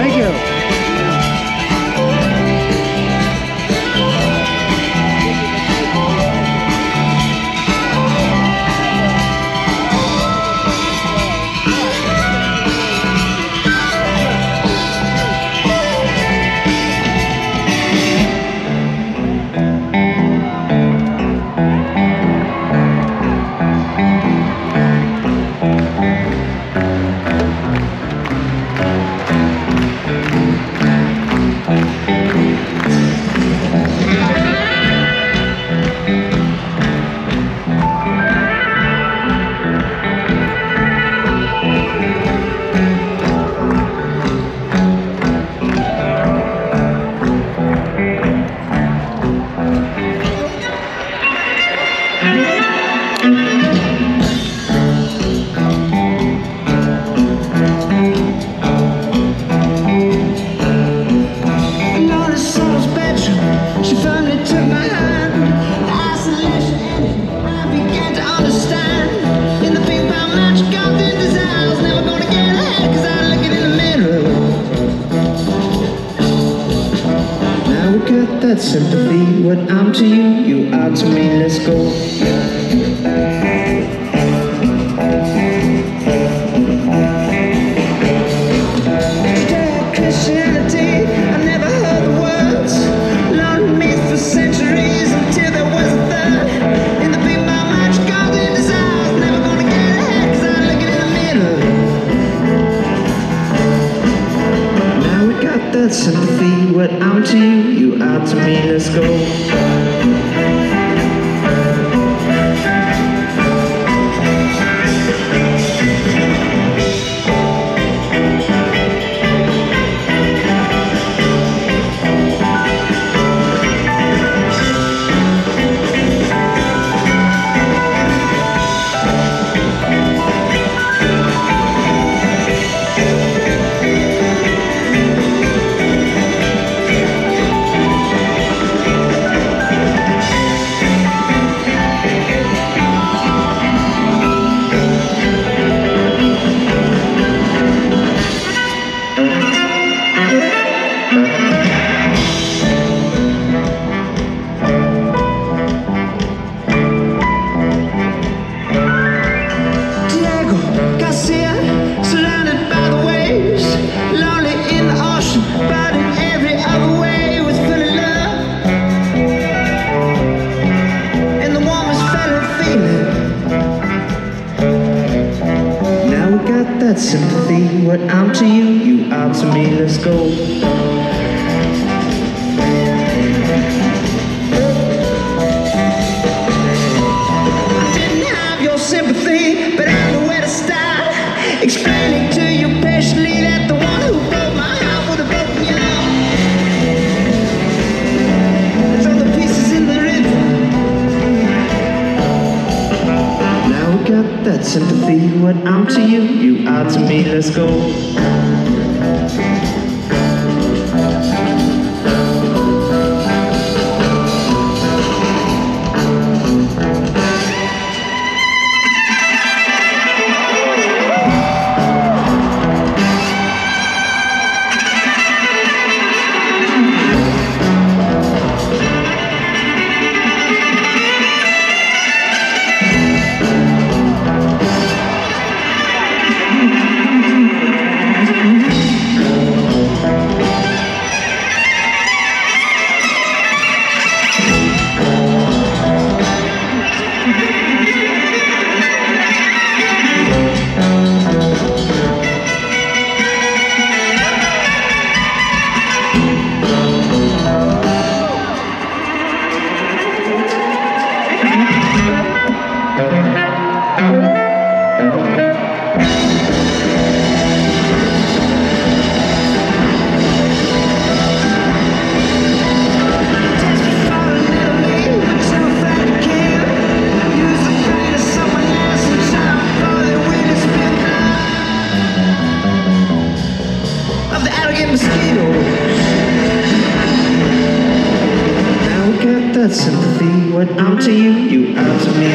Thank you. That sympathy, what I'm to you, you are to me, let's go. Christianity, I never heard the words. Learned me for centuries until there was a third. In the big my mind, golden desires, never gonna get ahead, cause I'm looking in the mirror. Now we got that sympathy, what I'm to you, you are to me, let's go. That sympathy, what I'm to you, you are to me, let's go. I didn't have your sympathy, but I know where to start. Explaining to you patiently that the one who broke my heart would have broken yours. Throw the pieces in the river. Now we got that sympathy, what I'm to you, you are to me, let's go. That sympathy, what I'm to you, you are to me.